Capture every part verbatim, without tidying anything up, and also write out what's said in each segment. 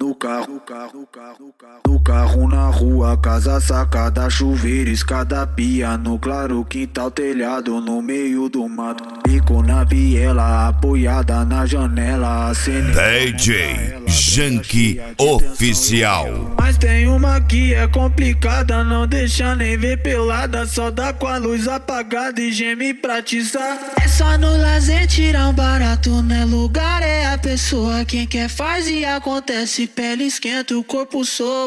no carro, no carro, no carro, no carro, no carro na rua, casa, sacada, chuveiro, escada, pia, no claro, quintal, telhado, no meio do mato, bico na biela, apoiada na janela, acende. D J Janky Oficial. Mas tem uma que é complicada, não deixa nem ver pelada, só dá com a luz apagada e geme pra tiçar. É só no lazer tirar um barato, né? Lugar é a pessoa, quem quer faz e acontece, pele esquenta, o corpo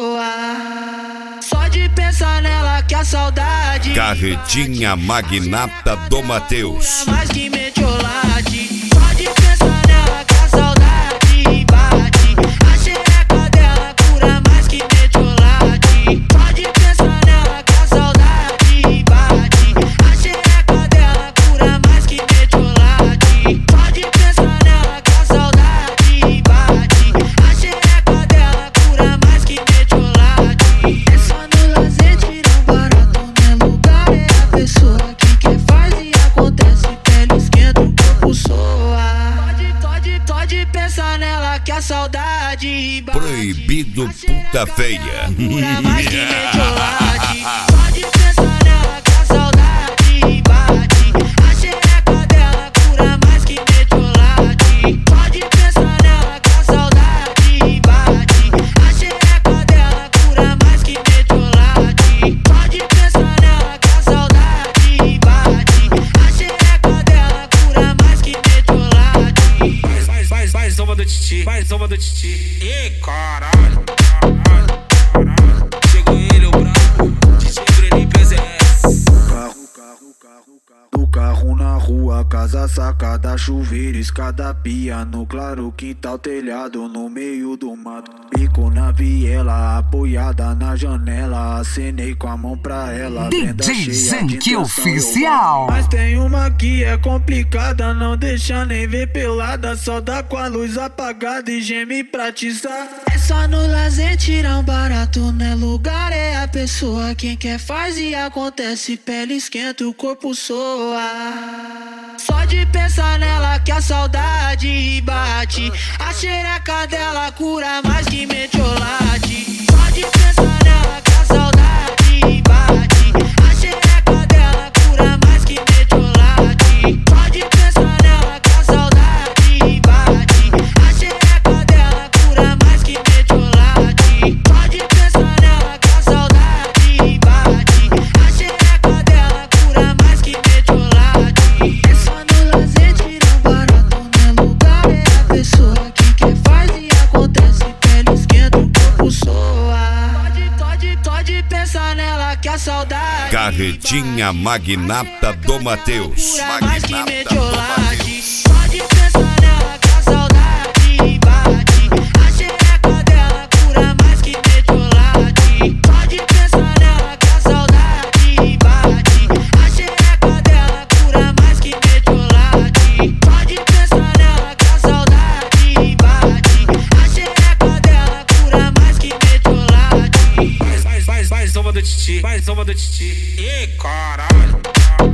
soa. Só de pensar nela que a saudade. Carretinha Magnata do Mateus. Mais que metiolate. Só de pensar nela que a saudade bate. A xereca dela cura mais que metiolate. Só de pensar nela que a saudade bate. A xereca dela cura mais que metiolate. Só de pensar nela que a saudade bate. A xereca dela cura mais que metiolate. É só no lazer tirar um barato, né? Lugar é a pessoa, quem quer faz e acontece, pele esquenta, o corpo soa. Pode, pode, pode pensar nela que a saudade bate. Proibido puta feia. Cura mais que metiolate. Pode pensar nela que a saudade bate. A xereca dela cura mais que metiolate. Pode pensar nela que a saudade bate. A xereca dela cura mais que metiolate. Pode pensar nela que a saudade bate. A xereca dela cura mais que metiolate. Faz, faz, faz soma do titi, faz soma do titi. Ih, caralho, caralho, caralho. Chegou ele, o brabo, Titi Bruninho P Z S. Carro, carro, carro, carro, no carro na rua, casa, sacada, chuveiro, escada, pia, no claro, quintal, telhado, no meio do mato, bico na biela, apoiada na janela, acenei com a mão pra ela, D J Janky Oficial. Mas tem uma que é complicada, não deixa nem ver pelada, só dá com a luz apagada e geme pra tiçar. É só no lazer tirar um barato, né? Lugar é a pessoa, quem quer faz e acontece, pele esquenta, o corpo soa. Só de pensar nela que a saudade bate. A xereca dela cura mais que metiolate. Só de pensar nela que a saudade bate. A xereca dela cura mais que metiolate. Só de pensar nela que a saudade bate. A xereca dela cura mais que metiolate. Só de pensar nela que a saudade bate. A xereca dela cura mais que metiolate. É só no lazer tirar um barato, né? Lugar é a pessoa, quem quer faz e acontece, pele esquenta, o corpo soa. Pode, pode, pode pensar nela que a saudade. Carretinha Magnata do Mateus. Cura mais que Magnata do metiolate. Mateus. Pode pensar nela que a saudade bate. A xereca dela cura mais que metiolate. Pode pensar nela que a saudade bate. A xereca dela cura mais que metiolate. Pode pensar nela que a saudade bate. A xereca dela cura mais que metiolate. Faz, faz, faz, faz soma do titi, faz soma do titi. Ih, caralho, caralho.